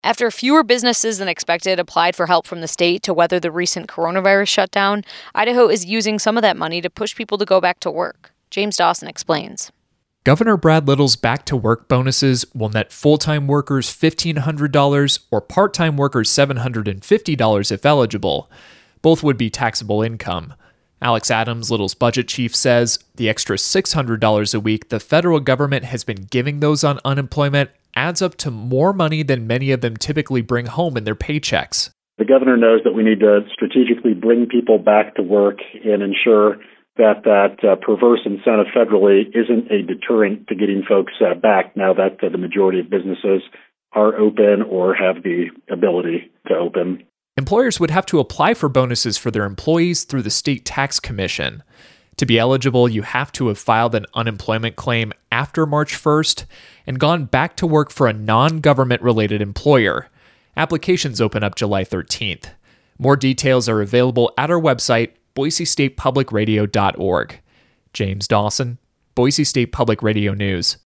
After fewer businesses than expected applied for help from the state to weather the recent coronavirus shutdown, Idaho is using some of that money to push people to go back to work. James Dawson explains. Governor Brad Little's back-to-work bonuses will net full-time workers $1,500 or part-time workers $750 if eligible. Both would be taxable income. Alex Adams, Little's budget chief, says the extra $600 a week the federal government has been giving those on unemployment adds up to more money than many of them typically bring home in their paychecks. The governor knows that we need to strategically bring people back to work and ensure that perverse incentive federally isn't a deterrent to getting folks back now that the majority of businesses are open or have the ability to open. Employers would have to apply for bonuses for their employees through the state tax commission. To be eligible, you have to have filed an unemployment claim after March 1st and gone back to work for a non-government related employer. Applications open up July 13th. More details are available at our website, boisestatepublicradio.org. James Dawson, Boise State Public Radio News.